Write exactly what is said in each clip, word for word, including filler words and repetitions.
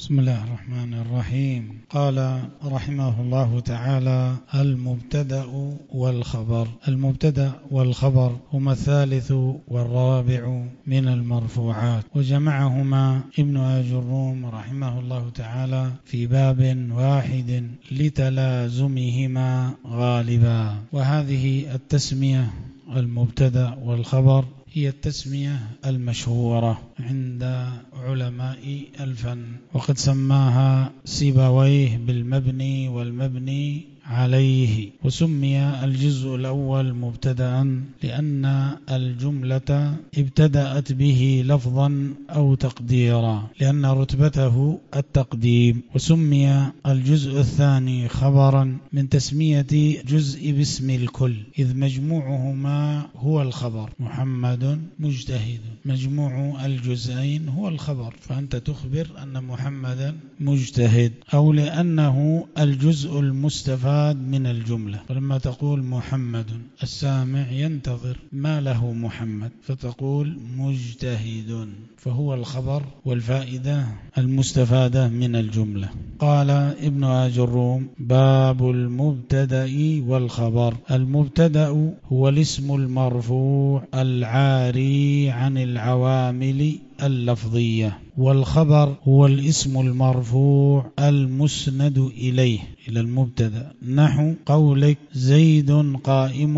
بسم الله الرحمن الرحيم. قال رحمه الله تعالى: المبتدأ والخبر. المبتدأ والخبر هما الثالث والرابع من المرفوعات، وجمعهما ابن آجروم رحمه الله تعالى في باب واحد لتلازمهما غالبا. وهذه التسمية المبتدأ والخبر هي التسمية المشهورة عند علماء الفن، وقد سماها سيبويه بالمبني والمبني عليه. وسمي الجزء الأول مبتدأ لأن الجملة ابتدأت به لفظا أو تقديرا، لأن رتبته التقديم. وسمي الجزء الثاني خبرا من تسمية جزء باسم الكل، إذ مجموعهما هو الخبر. محمد مجتهد، مجموع الجزئين هو الخبر، فأنت تخبر أن محمدا مجتهد. أو لأنه الجزء المستفاد من الجملة، فلما تقول محمد السامع ينتظر ما له محمد، فتقول مجتهد، فهو الخبر والفائدة المستفادة من الجملة. قال ابن آجروم: باب المبتدأ والخبر. المبتدأ هو الاسم المرفوع العاري عن العوامل اللفظية، والخبر هو الاسم المرفوع المسند إليه، إلى المبتدأ، نحو قولك زيد قائم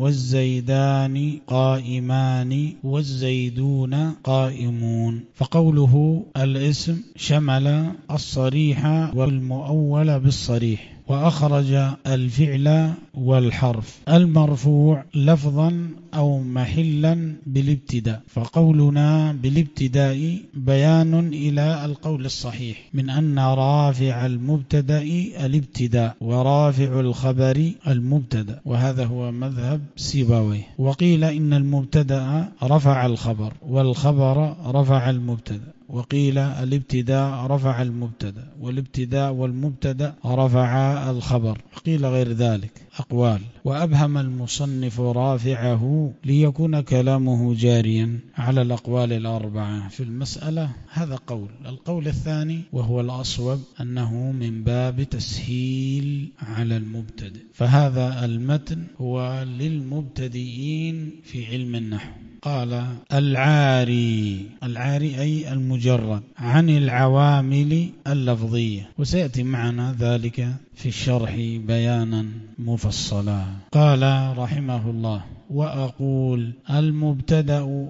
والزيدان قائمان والزيدون قائمون. فقوله الاسم شمل الصريح والمؤول بالصريح، وأخرج الفعل والحرف المرفوع لفظا أو محلا بالابتداء. فقولنا بالابتداء بيان إلى القول الصحيح من أن رافع المبتدأ الابتداء ورافع الخبر المبتدأ، وهذا هو مذهب سيبويه. وقيل إن المبتدأ رفع الخبر والخبر رفع المبتدأ، وقيل الابتداء رفع المبتدأ والابتداء والمبتدأ رفع الخبر، وقيل غير ذلك أقوال. وأبهم المصنف رافعه ليكون كلامه جاريا على الأقوال الأربعة في المسألة. هذا قول. القول الثاني وهو الأصوب أنه من باب تسهيل على المبتدئ، فهذا المتن هو للمبتدئين في علم النحو. قال: العاري. العاري أي المجرد عن العوامل اللفظية، وسيأتي معنا ذلك في الشرح بيانا مفصلا. قال رحمه الله: وأقول المبتدأ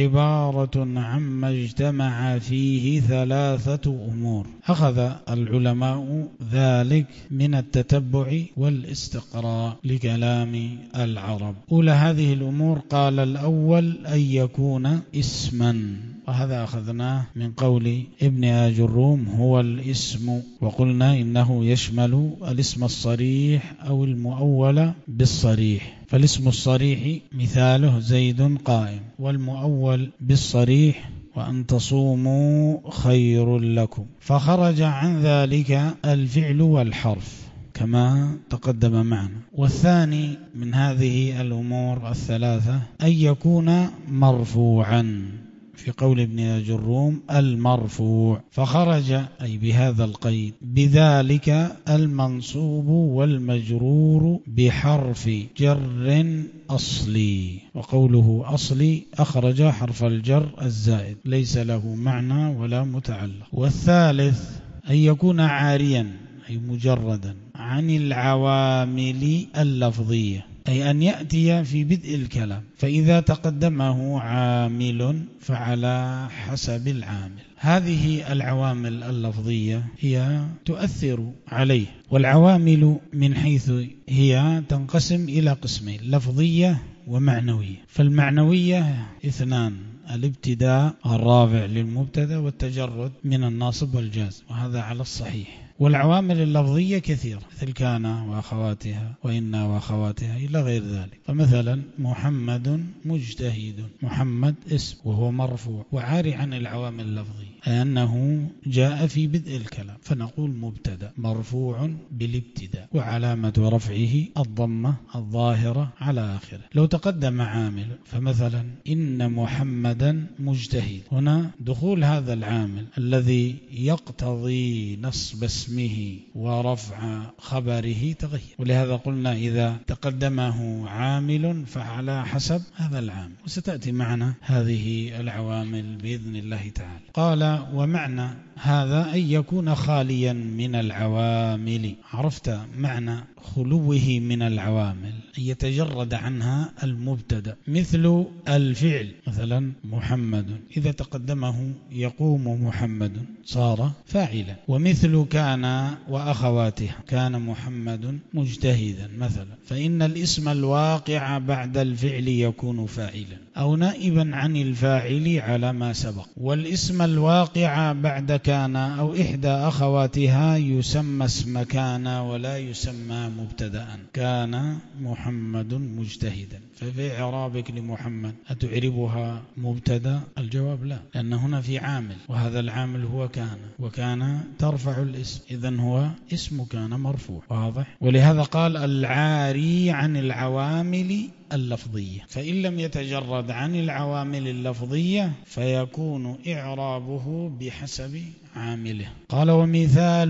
عبارة عما اجتمع فيه ثلاثة أمور. أخذ العلماء ذلك من التتبع والاستقراء لكلام العرب. أولى هذه الأمور قال الأول أن يكون اسما، وهذا أخذناه من قول ابن آجروم هو الاسم، وقلنا إنه يشمل الاسم الصريح أو المؤول بالصريح. فالاسم الصريح مثاله زيد قائم، والمؤول بالصريح وأن تصوموا خير لكم. فخرج عن ذلك الفعل والحرف كما تقدم معنا. والثاني من هذه الأمور الثلاثة أن يكون مرفوعا، في قول ابن آجروم المرفوع، فخرج أي بهذا القيد بذلك المنصوب والمجرور بحرف جر أصلي. وقوله أصلي أخرج حرف الجر الزائد، ليس له معنى ولا متعلق. والثالث أن يكون عاريا أي مجردا عن العوامل اللفظية، أي أن يأتي في بدء الكلام، فإذا تقدمه عامل فعلى حسب العامل. هذه العوامل اللفظية هي تؤثر عليه، والعوامل من حيث هي تنقسم إلى قسمين: لفظية ومعنوية. فالمعنوية اثنان: الابتداء الرافع للمبتدا والتجرد من الناصب والجازم، وهذا على الصحيح. والعوامل اللفظية كثيرة مثل كان وأخواتها وإن وأخواتها إلى غير ذلك. فمثلا محمد مجتهد، محمد اسم وهو مرفوع وعاري عن العوامل اللفظية لأنه جاء في بدء الكلام، فنقول مبتدأ مرفوع بالابتداء وعلامة رفعه الضمة الظاهرة على آخره. لو تقدم عامل فمثلا إن محمدا مجتهد، هنا دخول هذا العامل الذي يقتضي نصب اسمه ورفع خبره تغير، ولهذا قلنا إذا تقدمه عامل فعلى حسب هذا العامل، وستأتي معنا هذه العوامل بإذن الله تعالى. قال ومعنى هذا أن يكون خاليا من العوامل. عرفت معنى خلوه من العوامل، أن يتجرد عنها المبتدأ، مثل الفعل مثلا محمد إذا تقدمه يقوم محمد صار فاعلا، ومثل كان وأخواتها كان محمد مجتهدا مثلا، فإن الاسم الواقع بعد الفعل يكون فاعلا أو نائبا عن الفاعل على ما سبق، والاسم الواقع بعد كان أو إحدى أخواتها يسمى اسم كان ولا يسمى مبتدأ. كان محمد مجتهدا، ففي إعرابك لمحمد أتعربها مبتدأ؟ الجواب لا، لأن هنا في عامل وهذا العامل هو كان، وكان ترفع الاسم، إذن هو اسم كان مرفوع. واضح؟ ولهذا قال العاري عن العوامل اللفظية، فإن لم يتجرد عن العوامل اللفظية فيكون إعرابه بحسب عامله. قال ومثال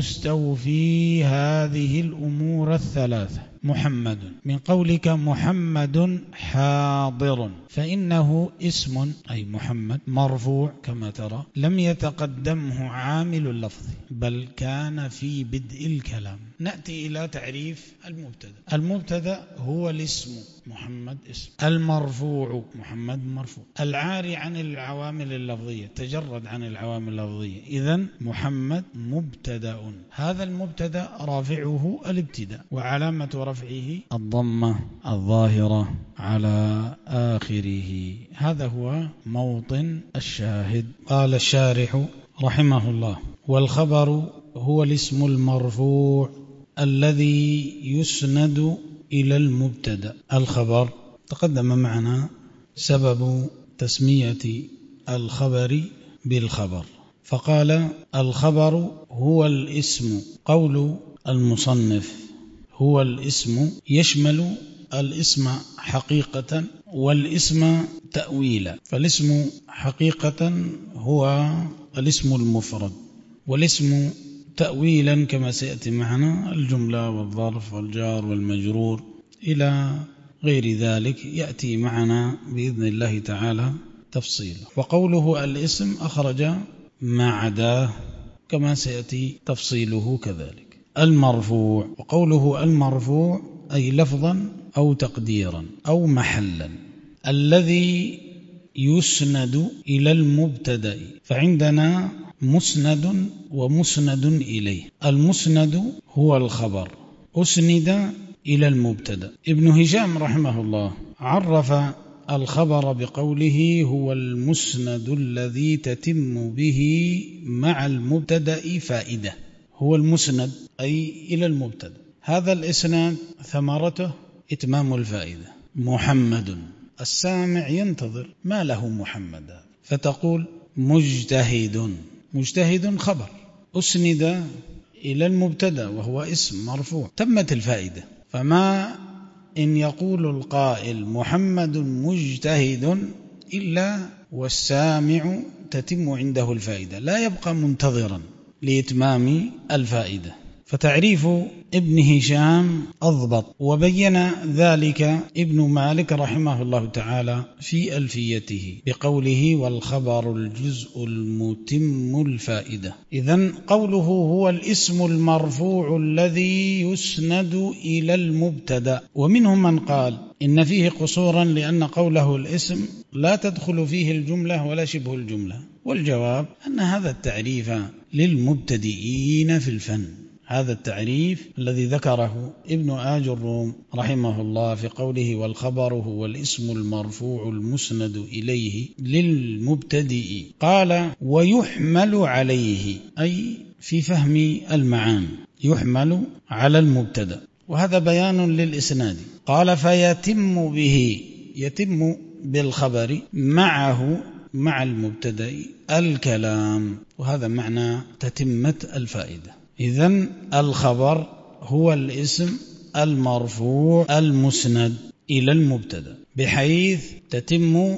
المستوفي هذه الأمور الثلاثة محمد، من قولك محمد حاضر فإنه اسم أي محمد مرفوع كما ترى، لم يتقدمه عامل اللفظ بل كان في بدء الكلام. نأتي إلى تعريف المبتدأ. المبتدأ هو الاسم محمد اسم، المرفوع محمد مرفوع، العاري عن العوامل اللفظية تجرد عن العوامل اللفظية، إذن محمد مبتدأ. هذا المبتدأ رافعه الابتداء وعلامة رفعه الضمة الظاهرة على آخره. هذا هو موطن الشاهد. قال الشارح رحمه الله والخبر هو الاسم المرفوع الذي يسند إلى المبتدأ. الخبر تقدم معنا سبب تسمية الخبر بالخبر، فقال الخبر هو الاسم. قول المصنف هو الاسم يشمل الاسم حقيقة والاسم تأويلا، فالاسم حقيقة هو الاسم المفرد، والاسم تأويلا كما سيأتي معنا الجملة والظرف والجار والمجرور إلى غير ذلك، يأتي معنا بإذن الله تعالى تفصيل. وقوله الاسم أخرج ما عداه كما سيأتي تفصيله كذلك. المرفوع، وقوله المرفوع أي لفظا أو تقديرا أو محلا، الذي يسند إلى المبتدأ، فعندنا مسند ومسند إليه. المسند هو الخبر أسند إلى المبتدأ. ابن هشام رحمه الله عرف الخبر بقوله هو المسند الذي تتم به مع المبتدأ فائدة. هو المسند أي إلى المبتدأ، هذا الإسناد ثمرته إتمام الفائدة. محمد، السامع ينتظر ما له محمد، فتقول مجتهد. مجتهد خبر أسند إلى المبتدأ وهو اسم مرفوع، تمت الفائدة. فما إن يقول القائل محمد مجتهد إلا والسامع تتم عنده الفائدة، لا يبقى منتظرا لإتمام الفائدة. فتعريف ابن هشام أضبط، وبين ذلك ابن مالك رحمه الله تعالى في ألفيته بقوله والخبر الجزء المتم الفائدة. إذن قوله هو الاسم المرفوع الذي يسند إلى المبتدأ. ومنهم من قال إن فيه قصورا لأن قوله الاسم لا تدخل فيه الجملة ولا شبه الجملة، والجواب أن هذا التعريف للمبتدئين في الفن. هذا التعريف الذي ذكره ابن آج الروم رحمه الله في قوله والخبر هو الاسم المرفوع المسند إليه للمبتدئ، قال ويحمل عليه أي في فهم المعاني يحمل على المبتدأ، وهذا بيان للإسناد. قال فيتم به، يتم بالخبر معه مع المبتدأ الكلام، وهذا معنى تتمة الفائدة. إذن الخبر هو الاسم المرفوع المسند إلى المبتدأ بحيث تتم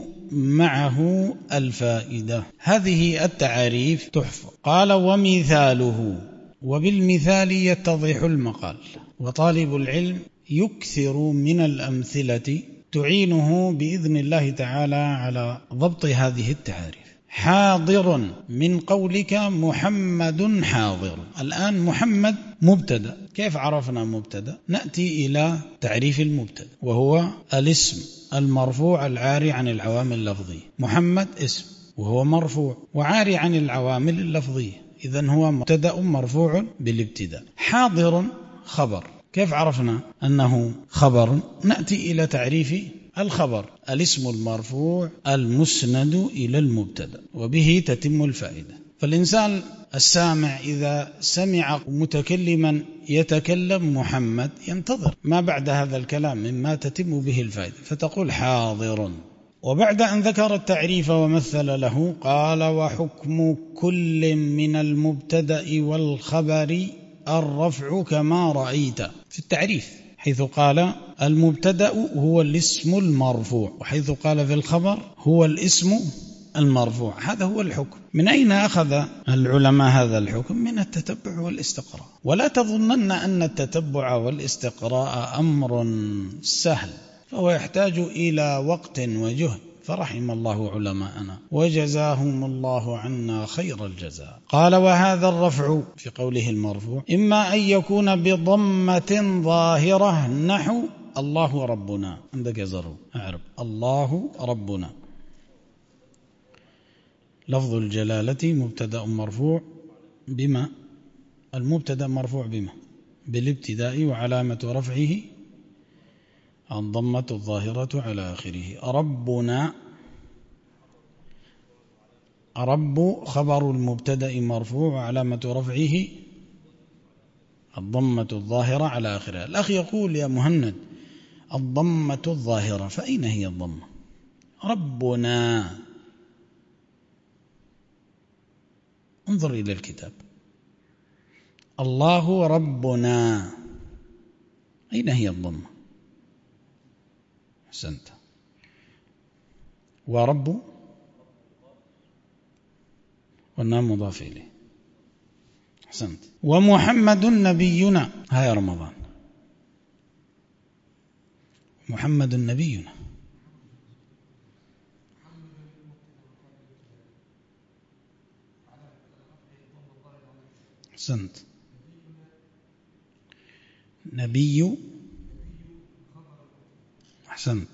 معه الفائدة. هذه التعاريف تحفظ. قال ومثاله، وبالمثال يتضح المقال، وطالب العلم يكثر من الأمثلة تعينه بإذن الله تعالى على ضبط هذه التعاريف. حاضر من قولك محمد حاضر. الآن محمد مبتدأ، كيف عرفنا مبتدأ؟ نأتي إلى تعريف المبتدأ وهو الاسم المرفوع العاري عن العوامل اللفظية. محمد اسم وهو مرفوع وعاري عن العوامل اللفظية، إذن هو مبتدأ مرفوع بالابتداء. حاضر خبر، كيف عرفنا أنه خبر؟ نأتي إلى تعريف الخبر الاسم المرفوع المسند إلى المبتدأ، وبه تتم الفائدة. فالإنسان السامع إذا سمع متكلما يتكلم محمد ينتظر ما بعد هذا الكلام مما تتم به الفائدة، فتقول حاضر. وبعد أن ذكر التعريف ومثل له قال وحكم كل من المبتدأ والخبر الرفع كما رأيت. في التعريف حيث قال المبتدأ هو الاسم المرفوع، وحيث قال في الخبر هو الاسم المرفوع، هذا هو الحكم. من أين أخذ العلماء هذا الحكم؟ من التتبع والاستقراء. ولا تظنن أن التتبع والاستقراء أمر سهل، فهو يحتاج إلى وقت وجهد، فرحم الله علماءنا وجزاهم الله عنا خير الجزاء. قال وهذا الرفع في قوله المرفوع إما أن يكون بضمة ظاهرة نحو الله ربنا، عندك يزروا أعرب الله ربنا، لفظ الجلالة مبتدأ مرفوع بما، المبتدأ مرفوع بما بالابتداء، وعلامة رفعه الضمة الظاهرة على آخره. ربنا، رب خبر المبتدأ مرفوع وعلامة رفعه الضمة الظاهرة على آخرها. الأخ يقول يا مهند الضمة الظاهرة، فأين هي الضمة؟ ربنا، انظر إلى الكتاب، الله ربنا، أين هي الضمة؟ أحسنت. ورب والنام مضاف إليه، أحسنت. ومحمد نبينا، هاي رمضان، محمد نبينا، أحسنت. نبي، أحسنت.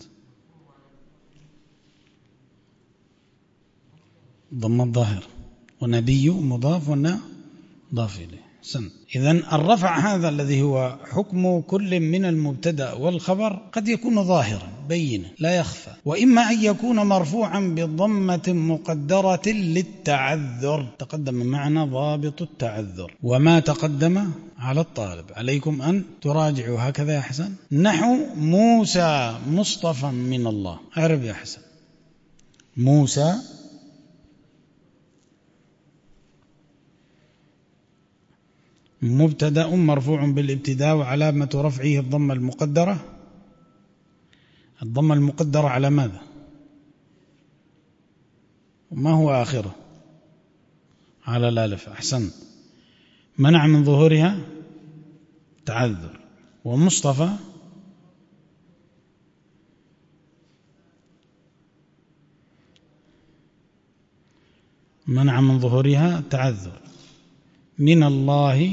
ضم الظاهر، ونبي مضاف والناء مضاف إليه، أحسنت. إذن الرفع هذا الذي هو حكم كل من المبتدأ والخبر قد يكون ظاهرا بينا لا يخفى، وإما أن يكون مرفوعا بضمة مقدرة للتعذر. تقدم معنا ضابط التعذر وما تقدم على الطالب، عليكم أن تراجعوا هكذا يا حسن. نحو موسى مصطفى من الله، أعرف يا حسن. موسى مبتدأ مرفوع بالابتداء وعلامة رفعه الضمة المقدرة، الضمة المقدرة على ماذا؟ ما هو آخره؟ على الألف، أحسنت. منع من ظهورها تعذر. ومصطفى منع من ظهورها تعذر. من الله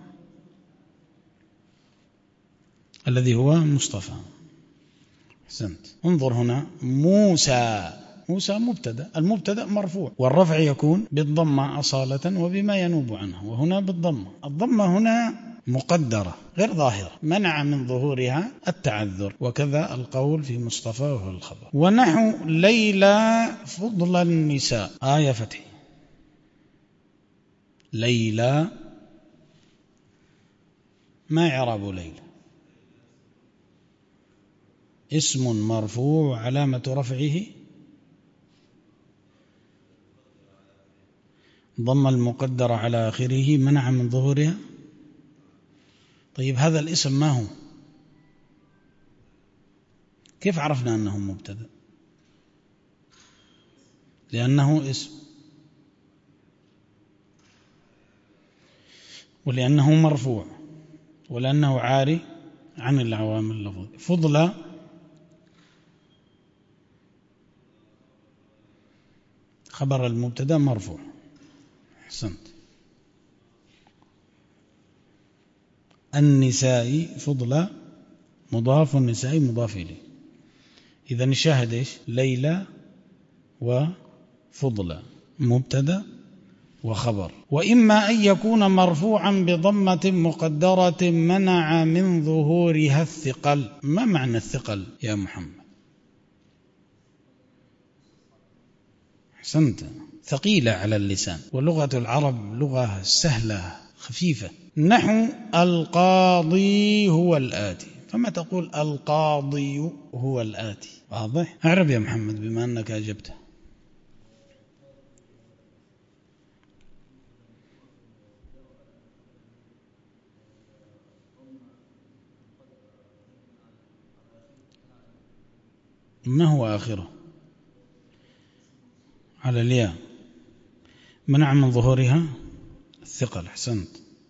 الذي هو مصطفى، أحسنت. انظر هنا موسى، موسى مبتدأ، المبتدأ مرفوع والرفع يكون بالضمة أصالة وبما ينوب عنه، وهنا بالضمة. الضمة هنا مقدرة غير ظاهرة، منع من ظهورها التعذر، وكذا القول في مصطفى وهو الخبر. ونحو ليلى فضل النساء، آية فتح، ليلى ما إعراب ليلى؟ اسم مرفوع علامة رفعه ضم المقدر على آخره منع من ظهورها. طيب هذا الاسم ما هو؟ كيف عرفنا أنه مبتدأ؟ لأنه اسم ولأنه مرفوع ولأنه عاري عن العوامل اللفظية. فضل خبر المبتدأ مرفوع. أحسنت. النساء فضل مضاف النساء مضاف إليه. إذن الشاهد إيش؟ ليلى وفضل مبتدأ وخبر. وإما أن يكون مرفوعا بضمة مقدرة منع من ظهورها الثقل. ما معنى الثقل يا محمد؟ أحسنت. ثقيلة على اللسان، ولغة العرب لغة سهلة خفيفة. نحو القاضي هو الآتي، فما تقول القاضي هو الآتي؟ واضح؟ أعرب يا محمد بما أنك أجبته. ما هو آخره؟ على الياء منع من ظهورها الثقل. أحسنت.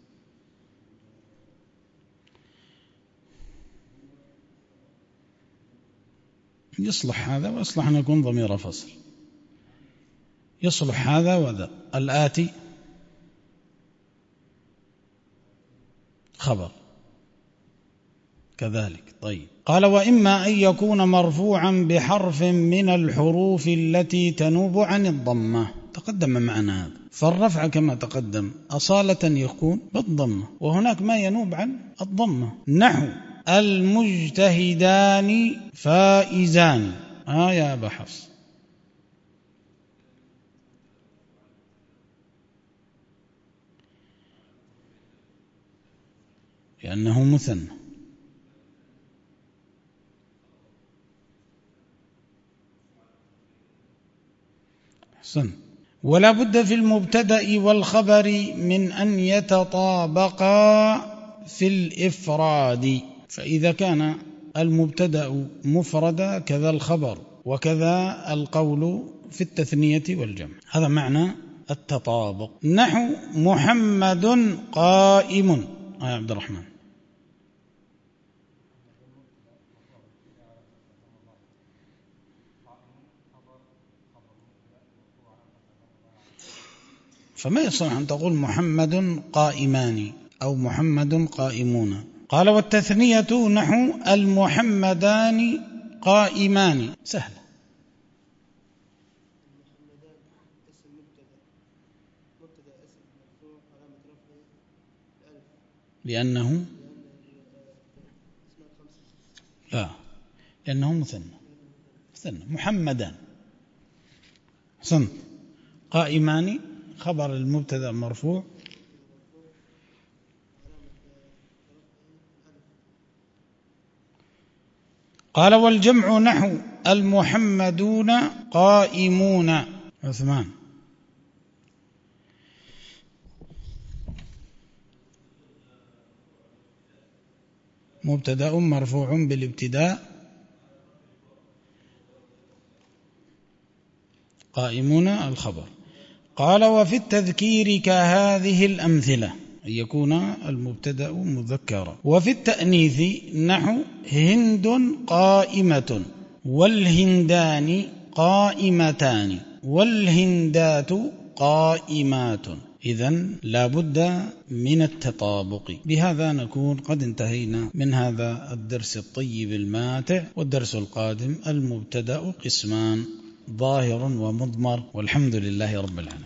يصلح هذا ويصلح أن يكون ضمير فصل. يصلح هذا وذا. الآتي خبر كذلك. طيب قال وإما أن يكون مرفوعا بحرف من الحروف التي تنوب عن الضمة. تقدم معنا هذا. فالرفع كما تقدم أصالة يكون بالضمة، وهناك ما ينوب عن الضمة. نحو المجتهدان فائزان. آه يا أبا حفص. لأنه مثنى. أحسن. ولا بد في المبتدأ والخبر من أن يتطابقا في الإفراد. فإذا كان المبتدأ مفردا كذا الخبر، وكذا القول في التثنية والجمع. هذا معنى التطابق. نحو محمد قائم. آه عبد الرحمن. فما يصح أن تقول محمد قائمان أو محمد قائمون. قال والتثنية نحو المحمدان قائمان. سهل. لأنه لا لأنه مثنى. مثنى محمدان. حسن. قائمان خبر المبتدأ مرفوع. قال والجمع نحو المحمدون قائمون. عثمان. مبتدأ مرفوع بالابتداء قائمون الخبر. قال وفي التذكير كهذه الأمثلة أن يكون المبتدأ مذكرا. وفي التأنيث نحو هند قائمة والهندان قائمتان والهندات قائمات. إذن لا بد من التطابق. بهذا نكون قد انتهينا من هذا الدرس الطيب الماتع. والدرس القادم المبتدأ قسمان ظاهر ومضمر، والحمد لله رب العالمين.